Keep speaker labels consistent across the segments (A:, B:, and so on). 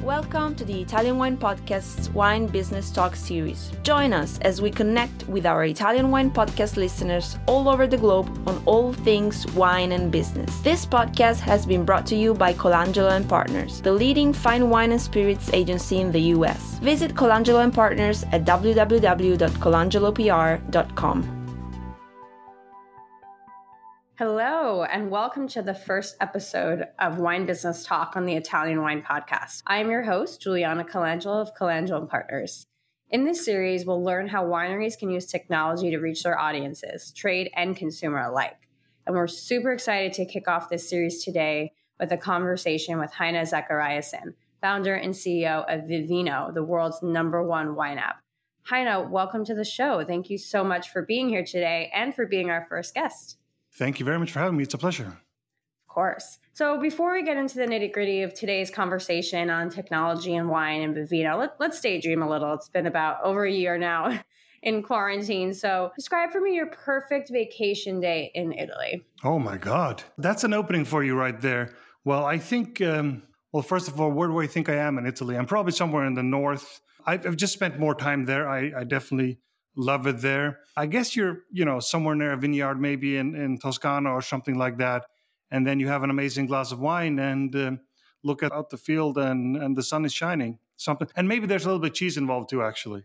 A: Welcome to the Italian Wine Podcast's Wine Business Talk series. Join us as we connect with our Italian Wine Podcast listeners all over the globe on all things wine and business. This podcast has been brought to you by Colangelo & Partners, the leading fine wine and spirits agency in the US. Visit Colangelo & Partners at www.colangelopr.com. Hello, and welcome to the first episode of Wine Business Talk on the Italian Wine Podcast. I am your host, Juliana Colangelo of Colangelo & Partners. In this series, we'll learn how wineries can use technology to reach their audiences, trade and consumer alike. And we're super excited to kick off this series today with a conversation with Heine Zachariasen, founder and CEO of Vivino, the world's #1 wine app. Heine, welcome to the show. Thank you so much for being here today and for being our first guest.
B: Thank you very much for having me. It's a pleasure.
A: Of course. So before we get into the nitty-gritty of today's conversation on technology and wine and Vivino, let's daydream a little. It's been about over a year now in quarantine. So describe for me your perfect vacation day in Italy.
B: Oh my God. That's an opening for you right there. Well, I think, first of all, where do I think I am in Italy? I'm probably somewhere in the north. I've just spent more time there. I definitely love it there. I guess you're, somewhere near a vineyard, maybe in Toscana or something like that. And then you have an amazing glass of wine and look out the field and the sun is shining. Something, and maybe there's a little bit of cheese involved too, actually.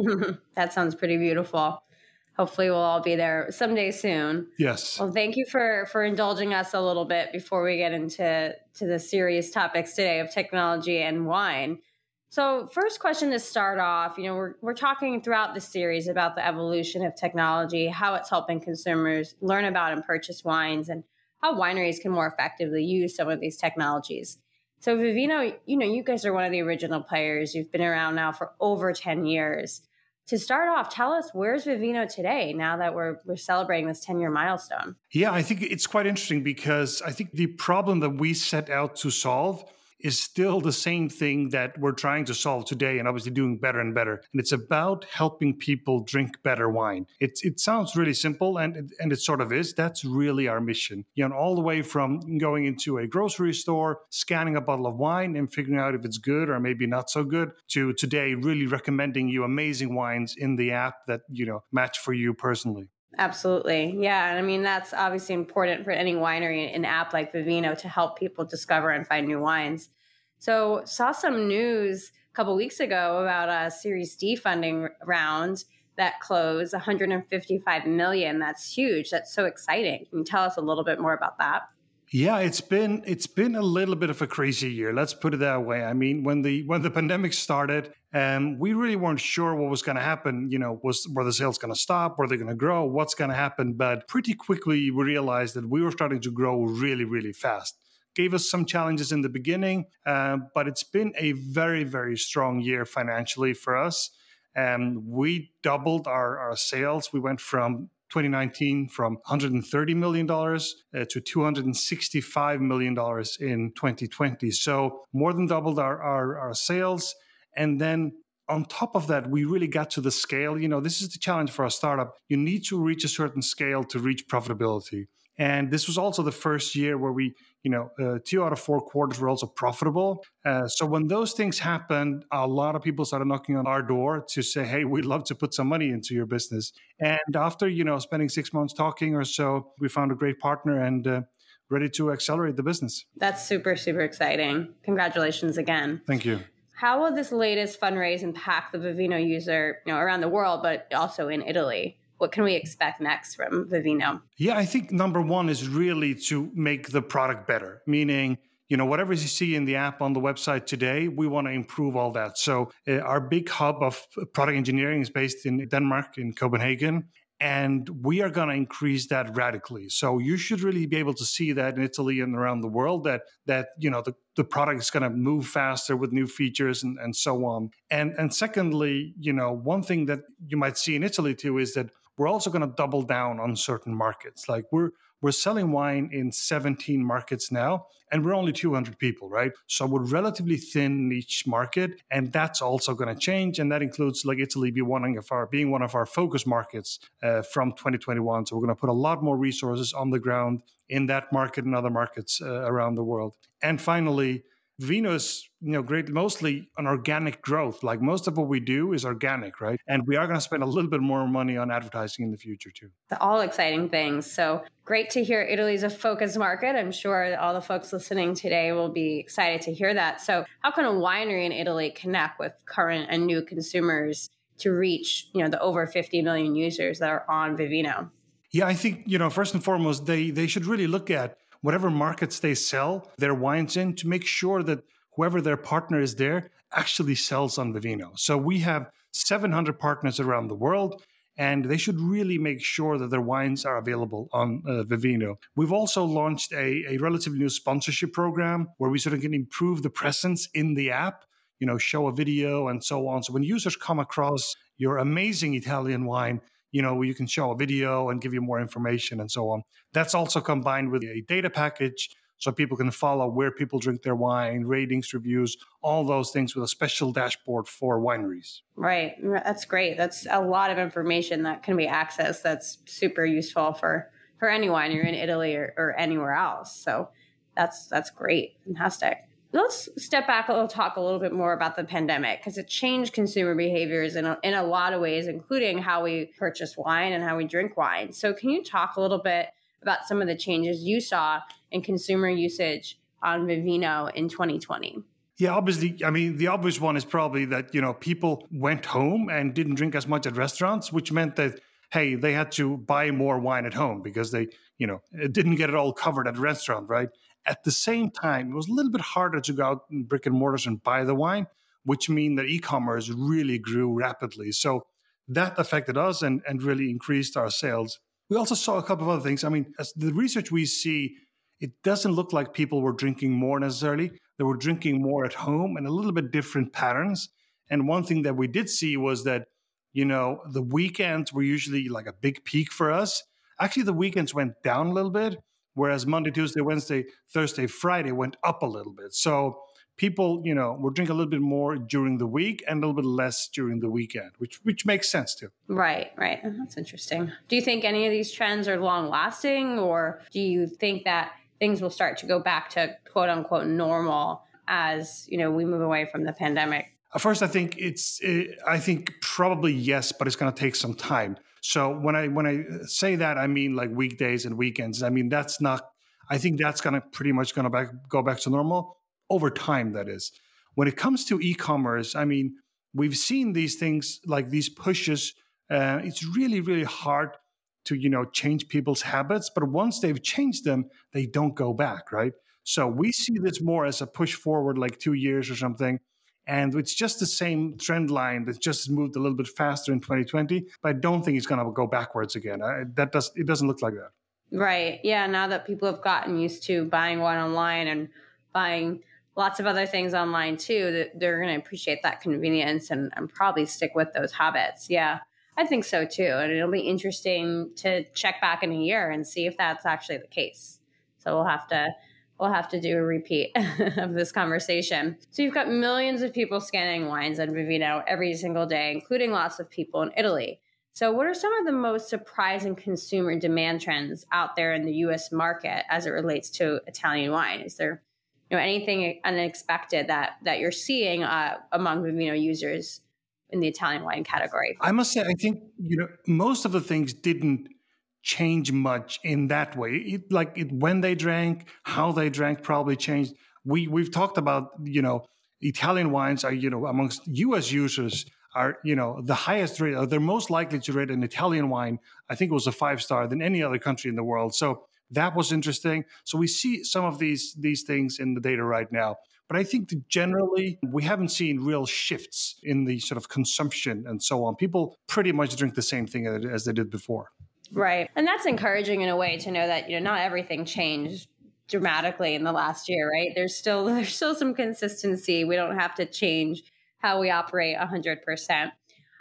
A: That sounds pretty beautiful. Hopefully we'll all be there someday soon.
B: Yes.
A: Well, thank you for indulging us a little bit before we get into the serious topics today of technology and wine. So first question to start off, we're talking throughout the series about the evolution of technology, how it's helping consumers learn about and purchase wines, and how wineries can more effectively use some of these technologies. So Vivino, you guys are one of the original players. You've been around now for over 10 years. To start off, tell us, where's Vivino today now that we're celebrating this 10-year milestone?
B: Yeah, I think it's quite interesting because I think the problem that we set out to solve is still the same thing that we're trying to solve today and obviously doing better and better. And it's about helping people drink better wine. It sounds really simple and it sort of is. That's really our mission. All the way from going into a grocery store, scanning a bottle of wine and figuring out if it's good or maybe not so good, to today really recommending you amazing wines in the app that, match for you personally.
A: Absolutely. Yeah. And I mean, that's obviously important for any winery, an app like Vivino, to help people discover and find new wines. So saw some news a couple weeks ago about a Series D funding round that closed, $155 million. That's huge. That's so exciting. Can you tell us a little bit more about that?
B: Yeah, it's been a little bit of a crazy year. Let's put it that way. I mean, when the pandemic started, we really weren't sure what was going to happen. Were the sales going to stop? Were they going to grow? What's going to happen? But pretty quickly, we realized that we were starting to grow really, really fast. Gave us some challenges in the beginning, but it's been a very, very strong year financially for us. We doubled our sales. We went from 2019 from $130 million to $265 million in 2020. So more than doubled our sales. And then on top of that, we really got to the scale. This is the challenge for a startup. You need to reach a certain scale to reach profitability. And this was also the first year where we, 2 out of 4 quarters were also profitable. So when those things happened, a lot of people started knocking on our door to say, hey, we'd love to put some money into your business. And after, spending 6 months talking or so, we found a great partner and ready to accelerate the business.
A: That's super, super exciting. Congratulations again.
B: Thank you.
A: How will this latest fundraise impact the Vivino user, around the world, but also in Italy? What can we expect next from Vivino?
B: Yeah, I think number one is really to make the product better, meaning, whatever you see in the app on the website today, we want to improve all that. So our big hub of product engineering is based in Denmark, in Copenhagen, and we are going to increase that radically. So you should really be able to see that in Italy and around the world that the product is going to move faster with new features and so on. And secondly, one thing that you might see in Italy too is that we're also going to double down on certain markets. Like we're selling wine in 17 markets now, and we're only 200 people, right? So we're relatively thin in each market, and that's also going to change. And that includes like Italy being one of our focus markets from 2021. So we're going to put a lot more resources on the ground in that market and other markets around the world. And finally, Vivino is, great, mostly on organic growth. Like most of what we do is organic, right? And we are going to spend a little bit more money on advertising in the future too.
A: All exciting things. So great to hear Italy's a focus market. I'm sure all the folks listening today will be excited to hear that. So how can a winery in Italy connect with current and new consumers to reach, the over 50 million users that are on Vivino?
B: Yeah, I think, first and foremost, they should really look at whatever markets they sell their wines in to make sure that whoever their partner is there actually sells on Vivino. So we have 700 partners around the world, and they should really make sure that their wines are available on Vivino. We've also launched a relatively new sponsorship program where we sort of can improve the presence in the app, show a video and so on. So when users come across your amazing Italian wine, you can show a video and give you more information and so on. That's also combined with a data package so people can follow where people drink their wine, ratings, reviews, all those things with a special dashboard for wineries.
A: Right. That's great. That's a lot of information that can be accessed. That's super useful for any winery in Italy or anywhere else. So that's great. Fantastic. Let's step back a little, talk a little bit more about the pandemic, because it changed consumer behaviors in a lot of ways, including how we purchase wine and how we drink wine. So can you talk a little bit about some of the changes you saw in consumer usage on Vivino in 2020?
B: Yeah, obviously, I mean, the obvious one is probably that, people went home and didn't drink as much at restaurants, which meant that, hey, they had to buy more wine at home because they, didn't get it all covered at the restaurant, right? At the same time, it was a little bit harder to go out in brick and mortars and buy the wine, which means that e-commerce really grew rapidly. So that affected us and really increased our sales. We also saw a couple of other things. I mean, as the research we see, it doesn't look like people were drinking more necessarily. They were drinking more at home and a little bit different patterns. And one thing that we did see was that, the weekends were usually like a big peak for us. Actually, the weekends went down a little bit, whereas Monday, Tuesday, Wednesday, Thursday, Friday went up a little bit. So people, were drinking a little bit more during the week and a little bit less during the weekend, which makes sense too.
A: Right. That's interesting. Do you think any of these trends are long lasting, or do you think that things will start to go back to quote unquote normal as, we move away from the pandemic?
B: First, I think I think probably yes, but it's going to take some time. So when I say that, I mean like weekdays and weekends. I mean, I think that's going to pretty much go back to normal over time, that is. When it comes to e-commerce, I mean, we've seen these things like these pushes. It's really, really hard to, change people's habits. But once they've changed them, they don't go back, right? So we see this more as a push forward, like 2 years or something. And it's just the same trend line that just moved a little bit faster in 2020. But I don't think it's going to go backwards again. It doesn't look like that.
A: Right. Yeah. Now that people have gotten used to buying wine online and buying lots of other things online too, that they're going to appreciate that convenience and probably stick with those habits. Yeah, I think so too. And it'll be interesting to check back in a year and see if that's actually the case. So we'll have to do a repeat of this conversation. So you've got millions of people scanning wines on Vivino every single day, including lots of people in Italy. So what are some of the most surprising consumer demand trends out there in the U.S. market as it relates to Italian wine? Is there anything unexpected that you're seeing among Vivino users in the Italian wine category?
B: I must say, I think, most of the things didn't change much in that way. When they drank, how they drank probably changed. We've talked about, Italian wines are, amongst U.S. users are, the highest rate, they're most likely to rate an Italian wine. I think it was a 5-star than any other country in the world. So that was interesting. So we see some of these things in the data right now. But I think that generally, we haven't seen real shifts in the sort of consumption and so on. People pretty much drink the same thing as they did before.
A: Right. And that's encouraging in a way to know that, not everything changed dramatically in the last year, right? There's still some consistency. We don't have to change how we operate 100%.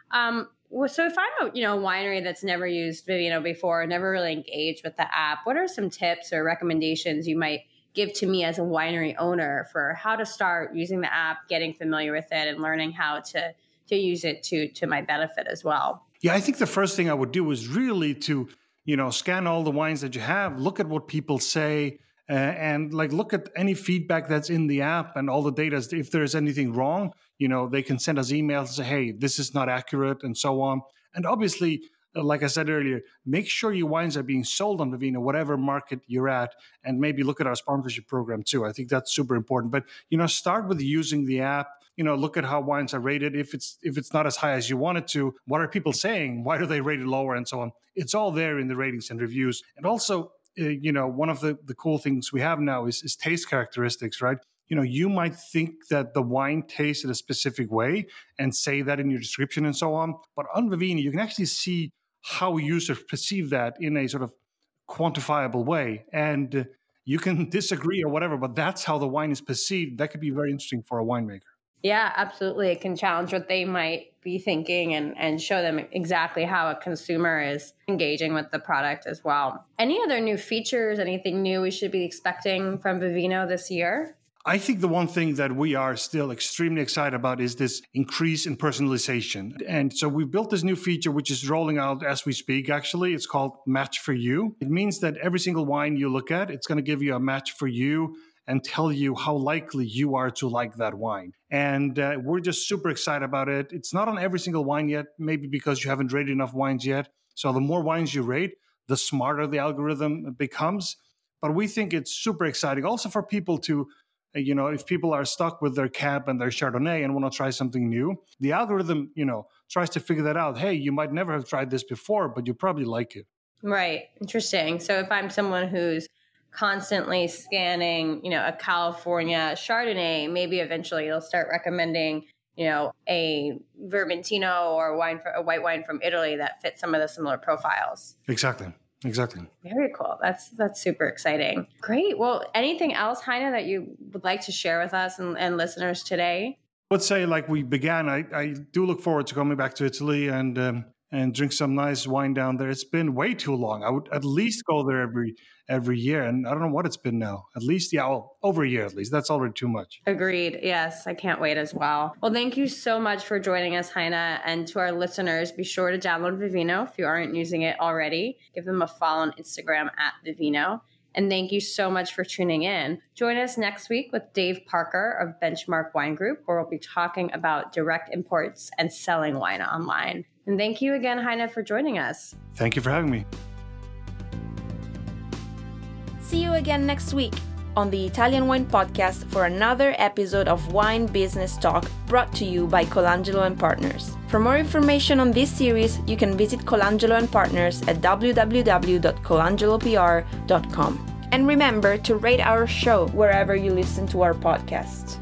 A: So if I'm a winery that's never used Vivino before, never really engaged with the app, what are some tips or recommendations you might give to me as a winery owner for how to start using the app, getting familiar with it, and learning how to use it to my benefit as well?
B: Yeah, I think the first thing I would do is really to, scan all the wines that you have, look at what people say, and like look at any feedback that's in the app and all the data. If there's anything wrong, they can send us emails and say, hey, this is not accurate, and so on. And obviously, like I said earlier, make sure your wines are being sold on Vivino, whatever market you're at, and maybe look at our sponsorship program too. I think that's super important. But start with using the app. Look at how wines are rated. If it's not as high as you want it to, what are people saying? Why do they rate it lower, and so on? It's all there in the ratings and reviews. And also, one of the cool things we have now is taste characteristics, right? You might think that the wine tastes in a specific way and say that in your description and so on. But on Vivino, you can actually see how users perceive that in a sort of quantifiable way. And you can disagree or whatever, but that's how the wine is perceived. That could be very interesting for a winemaker.
A: Yeah, absolutely. It can challenge what they might be thinking and show them exactly how a consumer is engaging with the product as well. Any other new features, anything new we should be expecting from Vivino this year?
B: I think the one thing that we are still extremely excited about is this increase in personalization. And so we built this new feature, which is rolling out as we speak, actually. It's called Match for You. It means that every single wine you look at, it's going to give you a match for you and tell you how likely you are to like that wine. And we're just super excited about it. It's not on every single wine yet, maybe because you haven't rated enough wines yet. So the more wines you rate, the smarter the algorithm becomes. But we think it's super exciting also for people to, if people are stuck with their Cab and their Chardonnay and want to try something new, the algorithm, tries to figure that out. Hey, you might never have tried this before, but you probably like it.
A: Right. Interesting. So if I'm someone who's constantly scanning, a California Chardonnay, maybe eventually it'll start recommending, a Vermentino or a white wine from Italy that fits some of the similar profiles.
B: Exactly.
A: Very cool. That's super exciting. Great. Well, anything else, Heine, that you would like to share with us and listeners today?
B: I would say, like we began, I do look forward to coming back to Italy and drink some nice wine down there. It's been way too long. I would at least go there every year. And I don't know what it's been now. At least, over a year at least. That's already too much.
A: Agreed. Yes, I can't wait as well. Well, thank you so much for joining us, Heine. And to our listeners, be sure to download Vivino if you aren't using it already. Give them a follow on Instagram at Vivino. And thank you so much for tuning in. Join us next week with Dave Parker of Benchmark Wine Group, where we'll be talking about direct imports and selling wine online. And thank you again, Heine, for joining us.
B: Thank you for having me.
C: See you again next week on the Italian Wine Podcast for another episode of Wine Business Talk brought to you by Colangelo & Partners. For more information on this series, you can visit Colangelo & Partners at www.colangelopr.com. And remember to rate our show wherever you listen to our podcast.